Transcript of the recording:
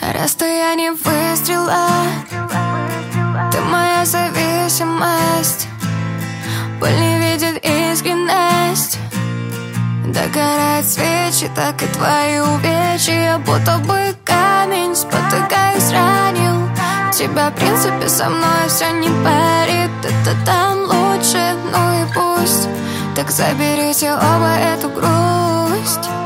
Расстояние выстрела, ты моя зависимость. Боль не видит искренность. Догорают свечи, так и твои увечья. Будто бы камень, спотыкаясь, ранил тебя. В принципе, со мной все не парит. Это там лучше, ну и пусть. Так заберите оба эту грусть.